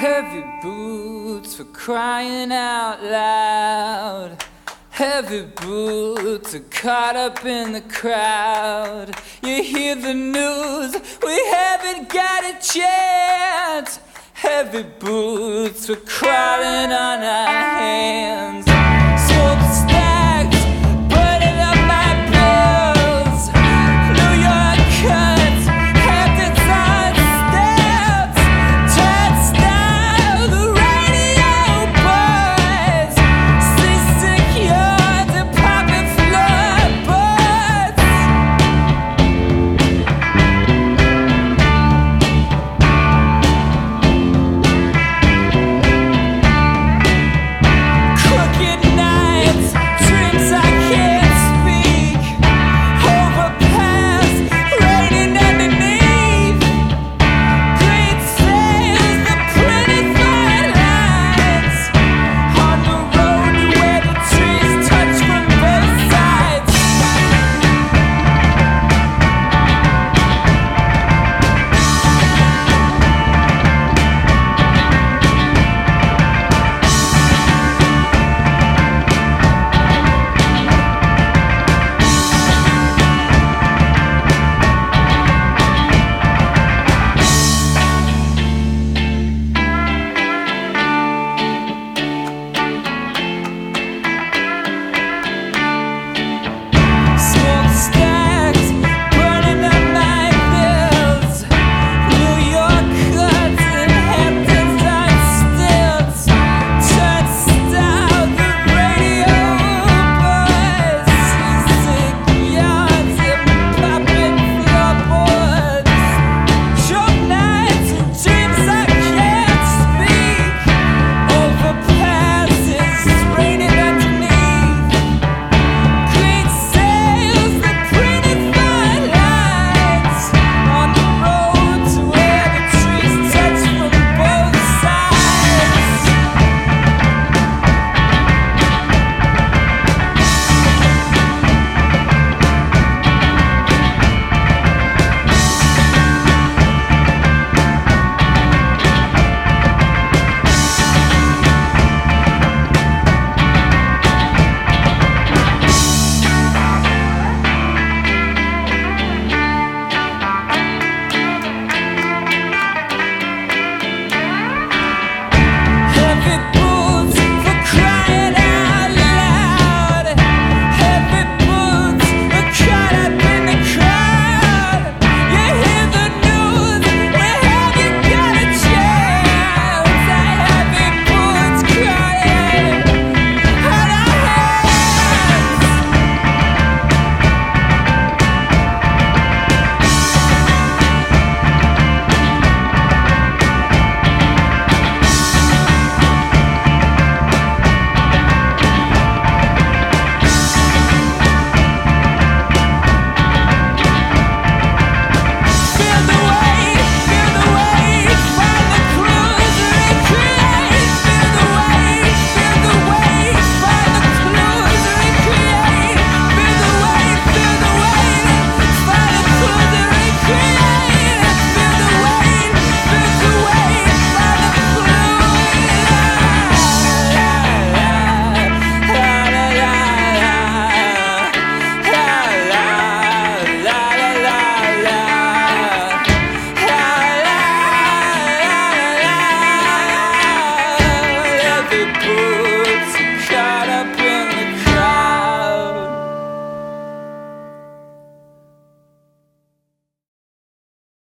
Heavy boots for crying out loud. Heavy boots are caught up in the crowd. You hear the news, we haven't got a chance. Heavy boots for crawling on our hands. Smoke stacks, burning up my bills. New York cuts, Hamptons on steps. Turnstile, the radio buzz. Seasick yards and popping floorboards. Crooked nights, dreams I can't speak. Overpass, raining underneath. Green sails, the pretty fine lines. On the road where the trees touch from both sides. Smokestacks, burning up my bills. New York cuts and Hamptons on stilts. Turnstile, the radio buzz. Seasick yards and popping floorboards. Short nights and dreams I can't speak. Overpasses, raining underneath. Green sails, the pretty fine lines. On the road to where the trees touch from both sides. Heavy boots for crying out loud. Heavy boots are caught up in the crowd. You hear the news, we haven't got a chance. Heavy boots crying out our hands. Feel the weight, find the clues, recreate. Feel the weight, find the clues, recreate. Feel the weight, find the clues, recreate. Feel the weight, find the clues.